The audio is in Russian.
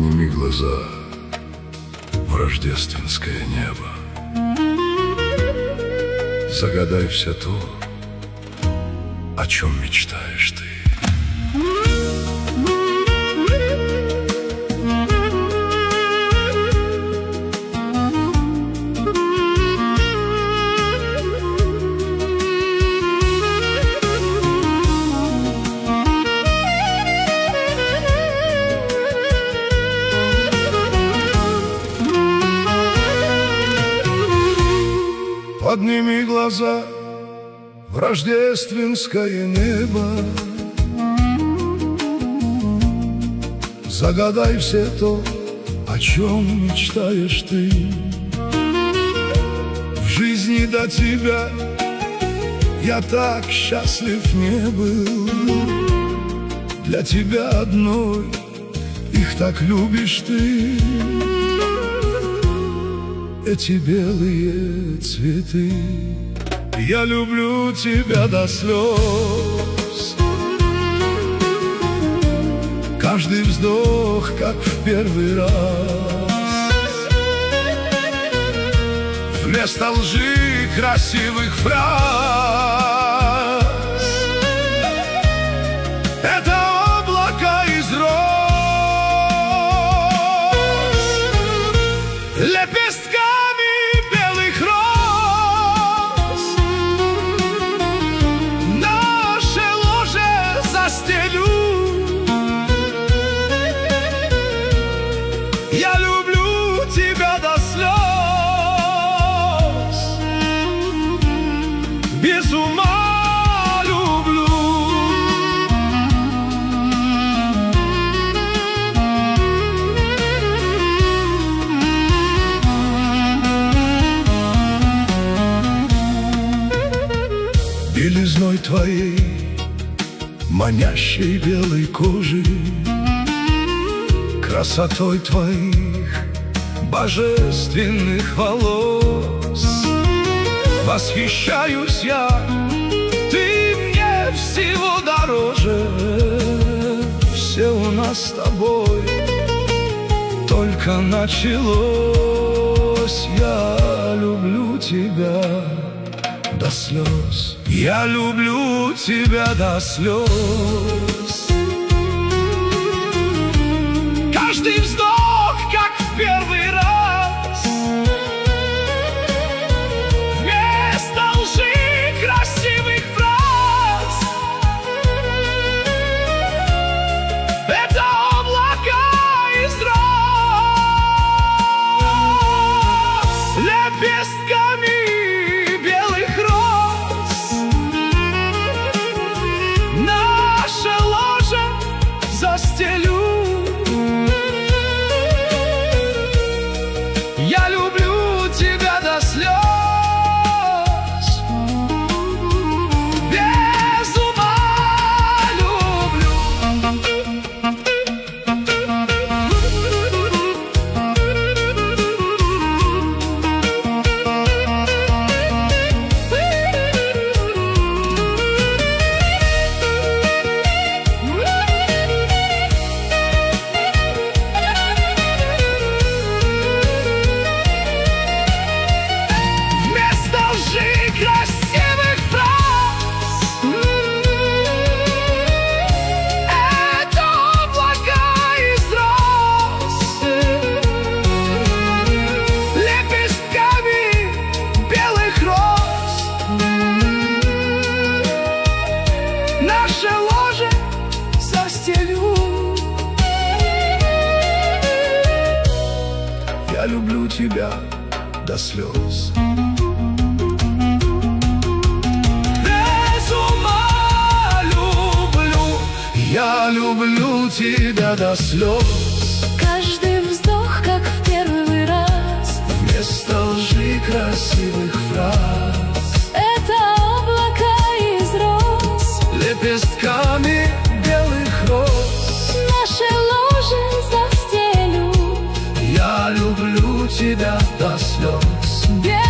Подними глаза в рождественское небо. Загадай все то, о чем мечтаешь ты. Подними глаза в рождественское небо. Загадай все то, о чем мечтаешь ты. В жизни до тебя я так счастлив не был. Для тебя одной их так любишь ты. Эти белые цветы, я люблю тебя до слез. Каждый вздох, как в первый раз. Вместо лжи красивых фраз это облака из роз, лепестками я люблю тебя до слез, без ума люблю. Белизной твоей манящей белой кожи, красотой твоих божественных волос восхищаюсь я, ты мне всего дороже. Все у нас с тобой только началось. Я люблю тебя до слез, я люблю тебя до слез. Каждый вздох, как в первый раз. Вместо лжи красивых фраз это облака из роз, лепестками белых роз наше ложе застелю. Я люблю тебя до слез, без ума люблю. Красивых фраз это облака из роз, лепестками белых роз наше ложе застелю. Я люблю тебя до слез. Я люблю тебя до слез. Каждый вздох, как в первый раз. Вместо лжи красивых фраз Это облака из роз, лепестками белых роз наше ложе застелю. Я люблю тебя до слез.